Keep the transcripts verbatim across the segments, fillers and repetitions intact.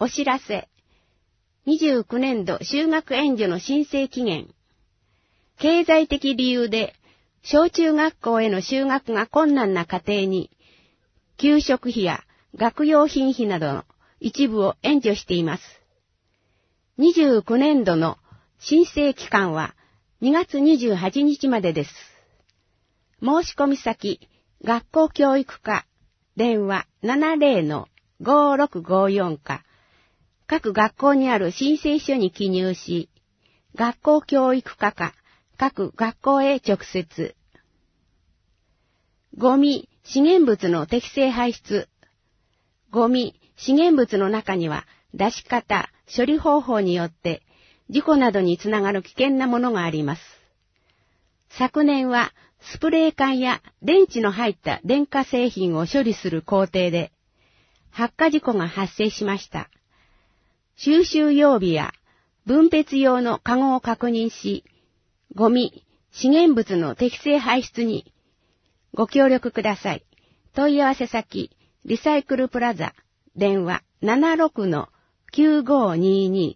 お知らせ。にじゅうきゅうねんど就学援助の申請期限。経済的理由で小中学校への就学が困難な家庭に、給食費や学用品費などの一部を援助しています。にじゅうきゅうねんどの申請期間はにがつにじゅうはちにちまでです。申し込み先、学校教育課、電話 ななぜろのごろくごよん か、各学校にある申請書に記入し、学校教育課か、各学校へ直接。ゴミ、資源物の適正排出。ゴミ、資源物の中には出し方、処理方法によって事故などにつながる危険なものがあります。昨年はスプレー缶や電池の入った電化製品を処理する工程で発火事故が発生しました。収集用日や分別用のカゴを確認し、ゴミ、資源物の適正排出にご協力ください。問い合わせ先、リサイクルプラザ、電話 ななろくのきゅうごにに。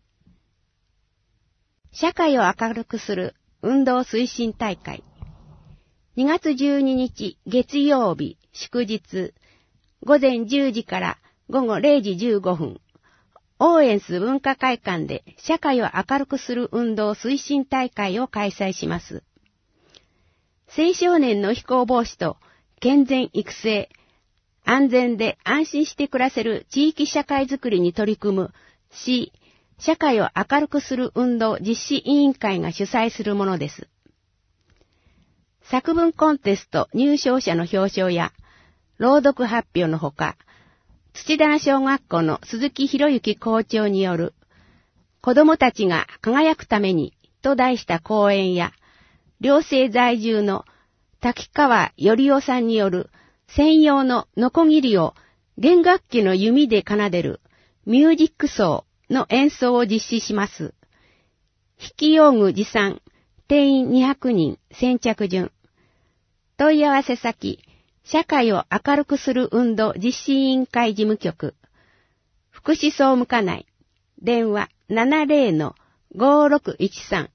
社会を明るくする運動推進大会。にがつじゅうににち月曜日祝日、ごぜんじゅうじからごごれいじじゅうごふん、オーエンス文化会館で社会を明るくする運動推進大会を開催します。青少年の非行防止と健全育成、安全で安心して暮らせる地域社会づくりに取り組む市、社会を明るくする運動実施委員会が主催するものです。作文コンテスト入賞者の表彰や朗読発表のほか、土棚小学校の鈴木博之校長による子供たちが輝くためにと題した講演や、寮生在住の滝川頼夫さんによる専用のノコギリを弦楽器の弓で奏でるミュージックソーの演奏を実施します。筆記用具持参、定員にひゃくにん、先着順。問い合わせ先、社会を明るくする運動実施委員会事務局、福祉総務課内、電話 ななぜろのごろくいちさん。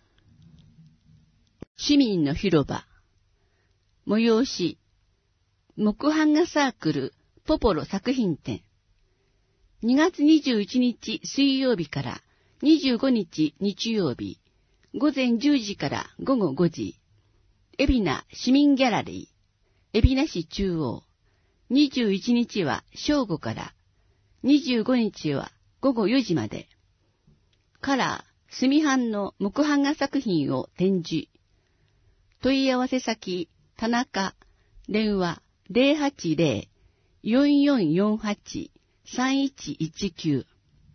市民の広場。催し、木版画サークルポポロ作品展。にがつにじゅういちにち水曜日からにじゅうごにち日曜日、ごぜんじゅうじからごごごじ、海老名市民ギャラリー、海老名市中央。にじゅういちにちは正午から、にじゅうごにちはごごよじまで。カラー、墨版の木版画作品を展示。問い合わせ先、田中、電話 ゼロはちゼロ よんよんよんはち さんいちいちきゅう。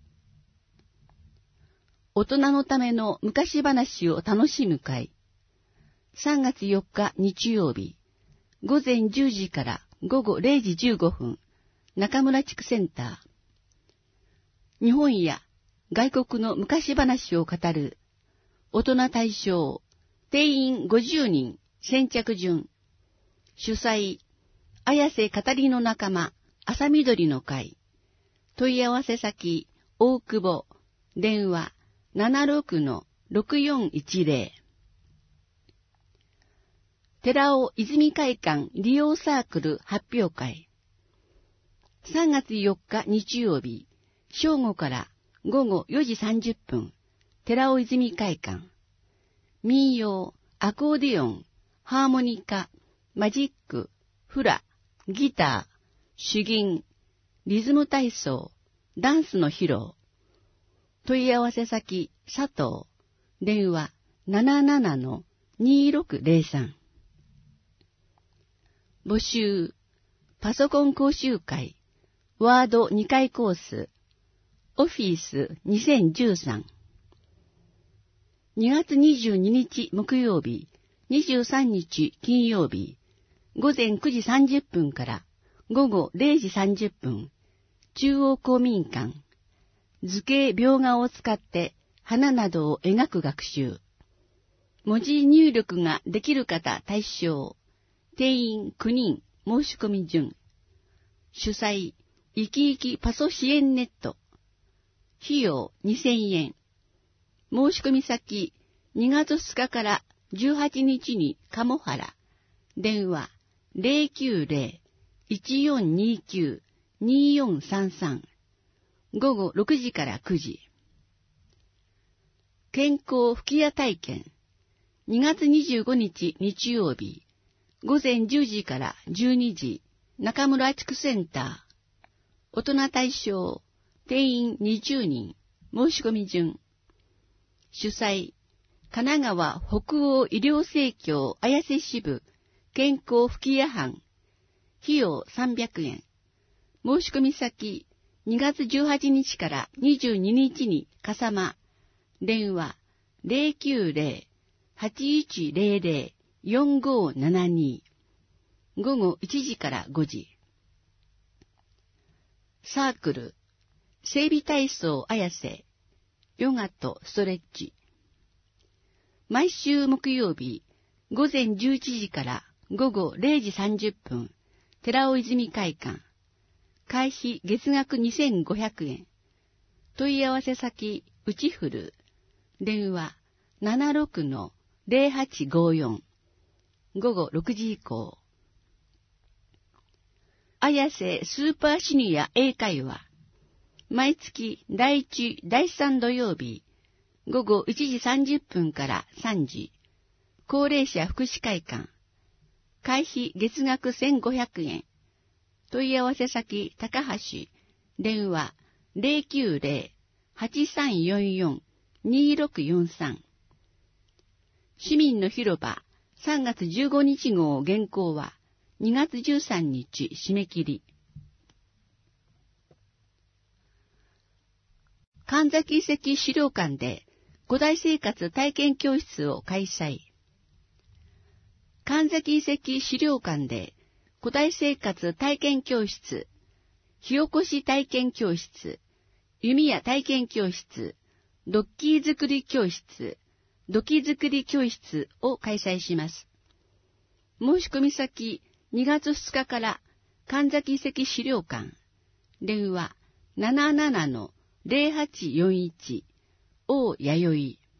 大人のための昔話を楽しむ会。さんがつよっか日曜日、ごぜんじゅうじからごごれいじじゅうごふん、中村地区センター。日本や外国の昔話を語る、大人対象、定員ごじゅうにん、先着順。主催、綾瀬語りの仲間、朝緑の会。問い合わせ先、大久保、電話 ななろくのろくよんいちゼロ。寺尾泉会館利用サークル発表会。さんがつよっか日曜日、正午からごごよじさんじゅっぷん、寺尾泉会館。民謡、アコーディオン、ハーモニカ、マジック、フラ、ギター、手銀、リズム体操、ダンスの披露。問い合わせ先、佐藤、電話 ななななのにろくゼロさん。募集、パソコン講習会、ワードにかいコース、オフィスにせんじゅうさん。にがつにじゅうににち木曜日、にじゅうさんにち金曜日、ごぜんくじさんじゅっぷんからごごれいじさんじゅっぷん、中央公民館、図形描画を使って花などを描く学習。文字入力ができる方対象、定員きゅうにん、申し込み順。主催、 生き生きパソ支援ネット。費用にせんえん。申し込み先、にがつふつかからじゅうはちにちに鴨原。電話 ゼロきゅうゼロ いちよんにきゅう によんさんさん。午後ろくじからくじ。健康吹き矢体験。にがつにじゅうごにち日曜日。午前じゅうじからじゅうにじ。中村地区センター。大人対象。定員にじゅうにん。申し込み順。主催。神奈川北欧医療生協綾瀬支部健康吹き矢班。費用さんびゃくえん。申し込み先、にがつじゅうはちにちからにじゅうににちに笠間。電話ゼロきゅうゼロ はちいちゼロゼロ よんごななに。午後いちじからごじ。サークル、整備体操綾瀬、ヨガとストレッチ。毎週木曜日、午前じゅういちじから午後れいじさんじゅっぷん、寺尾泉会館。会費月額にせんごひゃくえん。問い合わせ先、うちふる。電話ななろくのゼロはちごよん。午後ろくじ以降。綾瀬スーパーシニア英会話。毎月だいいち、だいさん土曜日。午後いちじさんじゅっぷんからさんじ。高齢者福祉会館。会費月額せんごひゃくえん。問い合わせ先、高橋。電話ゼロきゅうゼロ はちさんよんよん にろくよんさん。市民の広場さんがつじゅうごにち号原稿はにがつじゅうさんにち締め切り。神崎遺跡資料館で古代生活体験教室を開催。神崎遺跡資料館で古代生活体験教室、火起こし体験教室、弓矢体験教室、ドッキー作り教室、土器作り教室を開催します。申し込み先、にがつふつかから神崎遺跡資料館、電話ななななのゼロはちよんいち、大弥生。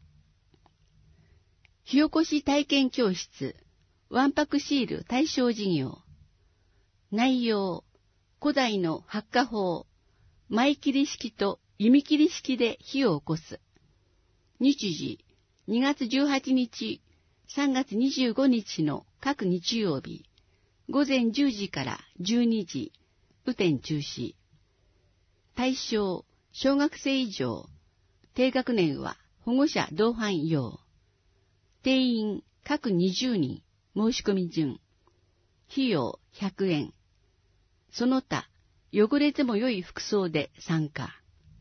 火起こし体験教室、わんぱくシール対象事業。内容、古代の発火法、前切り式と弓切り式で火を起こす。日時、にがつじゅうはちにち、さんがつにじゅうごにちの各日曜日、午前じゅうじからじゅうにじ、雨天中止。対象、小学生以上、低学年は保護者同伴用。定員各にじゅうにん、申し込み順。費用ひゃくえん。その他、汚れても良い服装で参加。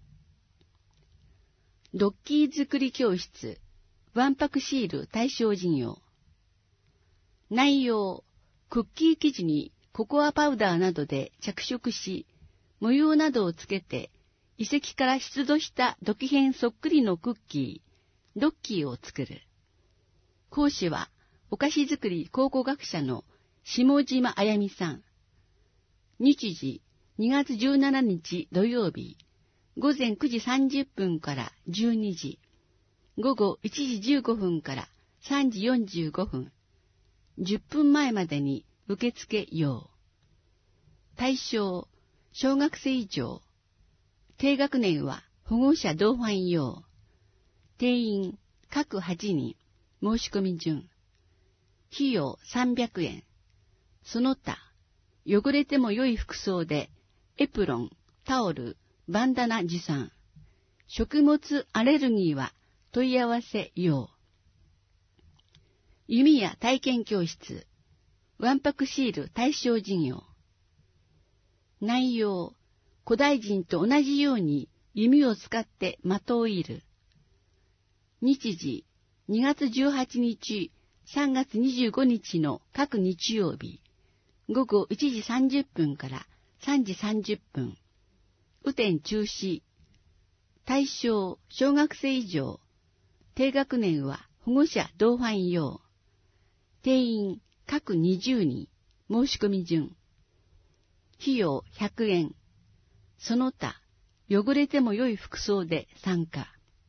ドッキー作り教室、わんぱくシール対象事業。内容、クッキー生地にココアパウダーなどで着色し、模様などをつけて、遺跡から出土した土器片そっくりのクッキー、ドッキーを作る。講師は、お菓子作り考古学者の下島あやみさん。日時、にがつじゅうしちにち土曜日、午前くじさんじゅっぷんからじゅうにじ、午後いちじじゅうごふんからさんじよんじゅうごふん、じゅっぷんまえまでに受付用。対象、小学生以上。低学年は保護者同伴用。定員各はちにん、申し込み順。費用さんびゃくえん。その他、汚れても良い服装で、エプロン、タオル、バンダナ持参。食物アレルギーは問い合わせ用。弓矢体験教室、わんぱくシール対象事業。内容、古代人と同じように弓を使って的を射る。日時、にがつじゅうはちにち、さんがつにじゅうごにちの各日曜日、午後いちじさんじゅっぷんからさんじさんじゅっぷん。雨天中止。対象、小学生以上。低学年は保護者同伴用。定員各にじゅうにん、申し込み順。費用ひゃくえん。 その他、汚れても良い服装で参加。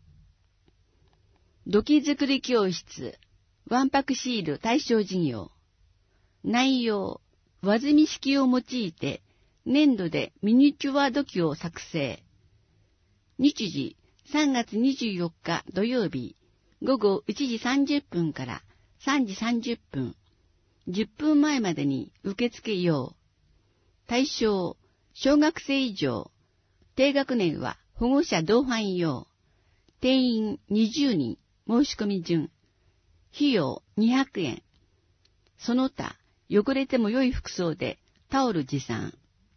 土器作り教室、わんぱくシール対象事業。内容、和積式を用いて、粘土でミニチュア土器を作成。日時、さんがつにじゅうよっか土曜日、午後いちじさんじゅっぷんからさんじさんじゅっぷん、じゅっぷんまえまでに受け付けよう。対象、小学生以上。低学年は保護者同伴用。定員にじゅうにん、申し込み順。費用にひゃくえん。その他、汚れても良い服装でタオル持参。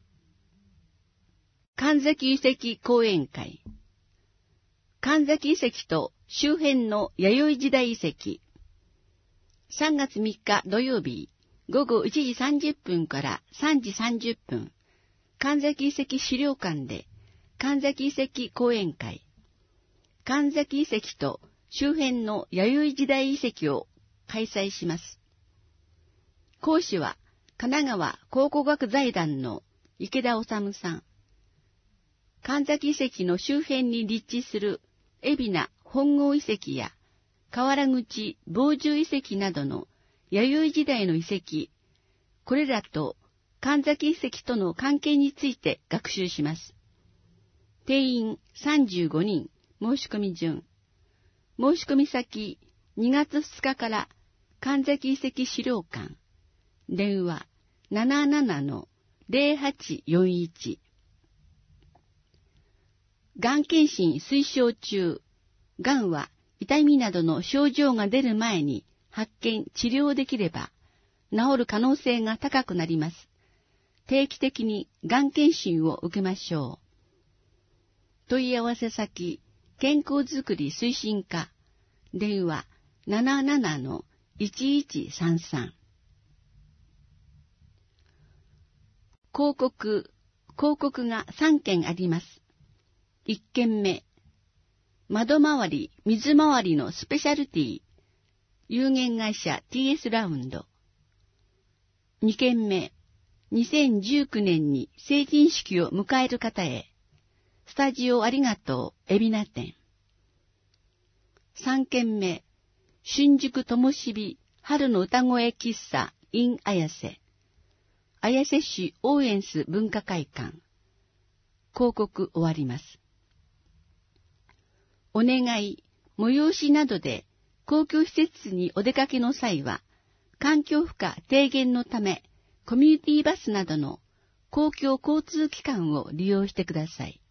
神崎遺跡講演会。神崎遺跡と周辺の弥生時代遺跡。さんがつみっか土曜日、午後いちじさんじゅっぷんからさんじさんじゅっぷん、神崎遺跡資料館で神崎遺跡講演会。神崎遺跡と周辺の弥生時代遺跡を開催します。講師は神奈川考古学財団の池田治さん。神崎遺跡の周辺に立地する海老名本郷遺跡や河原口防獣遺跡などの弥生時代の遺跡、これらと神崎遺跡との関係について学習します。定員さんじゅうごにん、申し込み順。申し込み先、にがつふつかから神崎遺跡資料館。電話 ななななのゼロはちよんいち。がん検診推奨中。がんは痛みなどの症状が出る前に発見、治療できれば治る可能性が高くなります。定期的にがん検診を受けましょう。問い合わせ先、健康づくり推進課。電話 ななななのいちいちさんさん。広告、広告がさんけんあります。いっけんめ、窓周り、水回りのスペシャルティー、有限会社 ティーエス ラウンド。にけんめ、にせんじゅうきゅうねんに成人式を迎える方へ、スタジオありがとう、海老名店。さんけんめ、新宿ともしび春の歌声喫茶 in 綾瀬。綾瀬市オーエンス文化会館。広告終わります。お願い、催しなどで公共施設にお出かけの際は、環境負荷低減のため、コミュニティバスなどの公共交通機関を利用してください。